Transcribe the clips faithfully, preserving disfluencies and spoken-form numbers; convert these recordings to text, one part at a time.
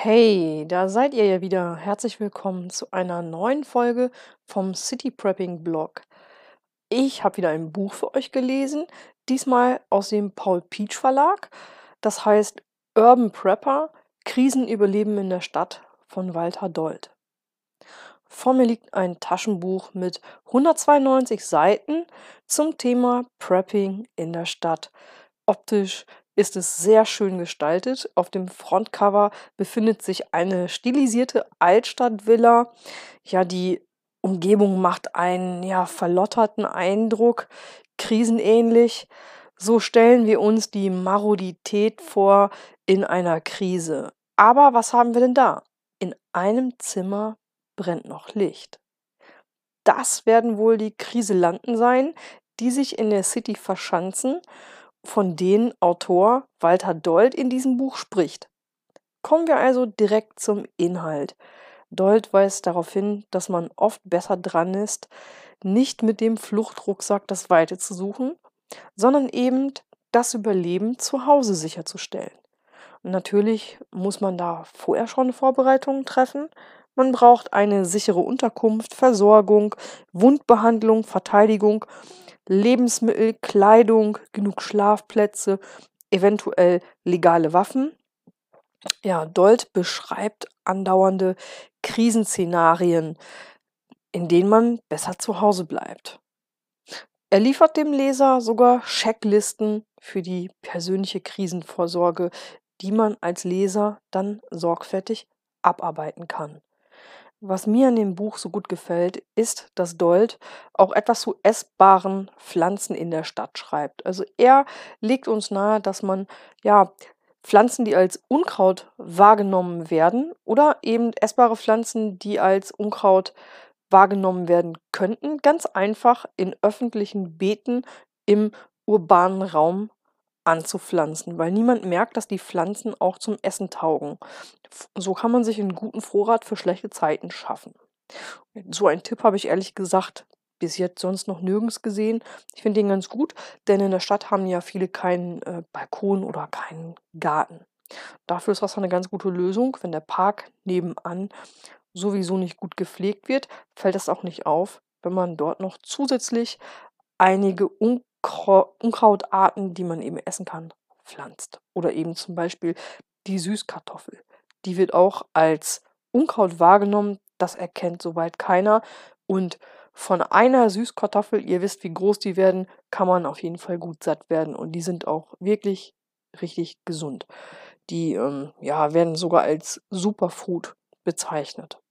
Hey, da seid ihr ja wieder. Herzlich willkommen zu einer neuen Folge vom City Prepping Blog. Ich habe wieder ein Buch für euch gelesen, diesmal aus dem Paul Pietsch Verlag. Das heißt Urban Prepper: Krisen überleben in der Stadt von Walter Dold. Vor mir liegt ein Taschenbuch mit hundertzweiundneunzig Seiten zum Thema Prepping in der Stadt. Optisch ist es sehr schön gestaltet. Auf dem Frontcover befindet sich eine stilisierte Altstadtvilla. Ja, die Umgebung macht einen ja verlotterten Eindruck, krisenähnlich. So stellen wir uns die Marodität vor in einer Krise. Aber was haben wir denn da? In einem Zimmer brennt noch Licht. Das werden wohl die Kriselanten sein, die sich in der City verschanzen, von denen Autor Walter Dold in diesem Buch spricht. Kommen wir also direkt zum Inhalt. Dold weist darauf hin, dass man oft besser dran ist, nicht mit dem Fluchtrucksack das Weite zu suchen, sondern eben das Überleben zu Hause sicherzustellen. Und natürlich muss man da vorher schon Vorbereitungen treffen. Man braucht eine sichere Unterkunft, Versorgung, Wundbehandlung, Verteidigung, Lebensmittel, Kleidung, genug Schlafplätze, eventuell legale Waffen. Ja, Dold beschreibt andauernde Krisenszenarien, in denen man besser zu Hause bleibt. Er liefert dem Leser sogar Checklisten für die persönliche Krisenvorsorge, die man als Leser dann sorgfältig abarbeiten kann. Was mir an dem Buch so gut gefällt, ist, dass Dold auch etwas zu essbaren Pflanzen in der Stadt schreibt. Also er legt uns nahe, dass man ja Pflanzen, die als Unkraut wahrgenommen werden, oder eben essbare Pflanzen, die als Unkraut wahrgenommen werden könnten, ganz einfach in öffentlichen Beeten im urbanen Raum anzupflanzen, weil niemand merkt, dass die Pflanzen auch zum Essen taugen. F- So kann man sich einen guten Vorrat für schlechte Zeiten schaffen. So einen Tipp habe ich ehrlich gesagt bis jetzt sonst noch nirgends gesehen. Ich finde den ganz gut, denn in der Stadt haben ja viele keinen äh, Balkon oder keinen Garten. Dafür ist das eine ganz gute Lösung. Wenn der Park nebenan sowieso nicht gut gepflegt wird, fällt es auch nicht auf, wenn man dort noch zusätzlich einige Unkrau Unkrautarten, die man eben essen kann, pflanzt. Oder eben zum Beispiel die Süßkartoffel. Die wird auch als Unkraut wahrgenommen, das erkennt soweit keiner. Und von einer Süßkartoffel, ihr wisst, wie groß die werden, kann man auf jeden Fall gut satt werden. Und die sind auch wirklich richtig gesund. Die ähm, ja, werden sogar als Superfood bezeichnet.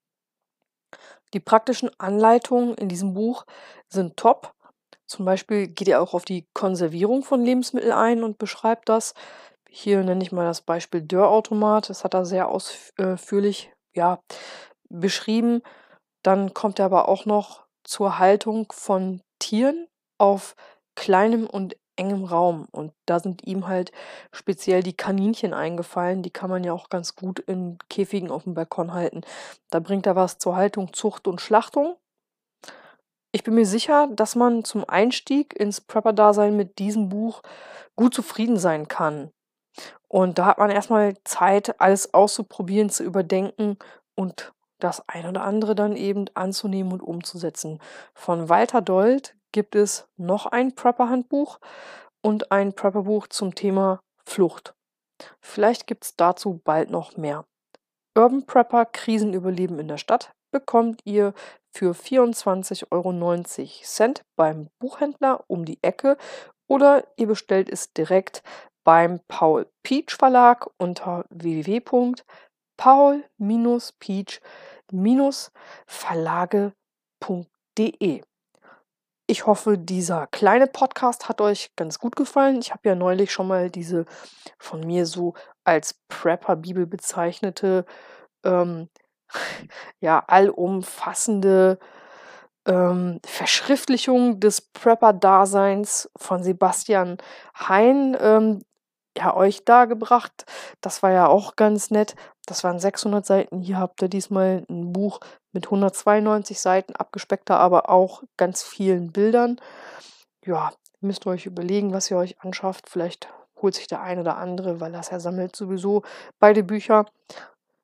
Die praktischen Anleitungen in diesem Buch sind top. Zum Beispiel geht er auch auf die Konservierung von Lebensmitteln ein und beschreibt das. Hier nenne ich mal das Beispiel Dörrautomat. Das hat er sehr ausführlich ja, beschrieben. Dann kommt er aber auch noch zur Haltung von Tieren auf kleinem und engem Raum. Und da sind ihm halt speziell die Kaninchen eingefallen. Die kann man ja auch ganz gut in Käfigen auf dem Balkon halten. Da bringt er was zur Haltung, Zucht und Schlachtung. Ich bin mir sicher, dass man zum Einstieg ins Prepper-Dasein mit diesem Buch gut zufrieden sein kann. Und da hat man erstmal Zeit, alles auszuprobieren, zu überdenken und das ein oder andere dann eben anzunehmen und umzusetzen. Von Walter Dold gibt es noch ein Prepper-Handbuch und ein Prepper-Buch zum Thema Flucht. Vielleicht gibt es dazu bald noch mehr. Urban Prepper: Krisen überleben in der Stadt bekommt ihr für vierundzwanzig Euro neunzig beim Buchhändler um die Ecke oder ihr bestellt es direkt beim Paul Pietsch Verlag unter w w w punkt paul pietsch verlage punkt de. Ich hoffe, dieser kleine Podcast hat euch ganz gut gefallen. Ich habe ja neulich schon mal diese von mir so als Prepper-Bibel bezeichnete, ähm, ja, allumfassende ähm, Verschriftlichung des Prepper-Daseins von Sebastian Hein ähm, ja, euch dargebracht. Das war ja auch ganz nett. Das waren sechshundert Seiten. Hier habt ihr diesmal ein Buch mit hundertzweiundneunzig Seiten, abgespeckter, aber auch ganz vielen Bildern. Ja, müsst ihr euch überlegen, was ihr euch anschafft. Vielleicht holt sich der eine oder andere, weil das er sammelt sowieso beide Bücher.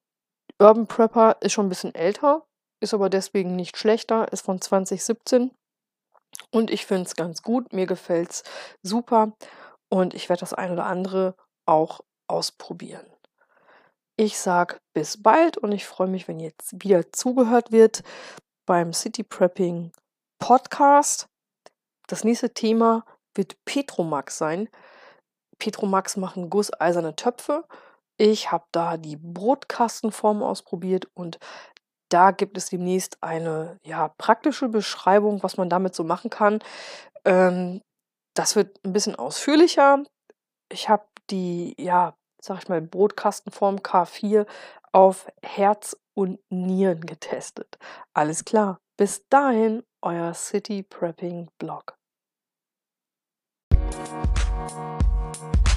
Urban Prepper ist schon 'n bisschen älter, ist aber deswegen nicht schlechter, ist von zwanzig siebzehn und ich finde es ganz gut. Mir gefällt's super und ich werde das ein oder andere auch ausprobieren. Ich sage bis bald und ich freue mich, wenn jetzt wieder zugehört wird beim City Prepping Podcast. Das nächste Thema wird Petromax sein. Petromax machen gusseiserne Töpfe. Ich habe da die Brotkastenform ausprobiert und da gibt es demnächst eine, ja, praktische Beschreibung, was man damit so machen kann. Ähm, das wird 'n bisschen ausführlicher. Ich habe die, ja, sage ich mal, Brotkastenform K vier auf Herz und Nieren getestet. Alles klar, bis dahin, euer City Prepping Blog.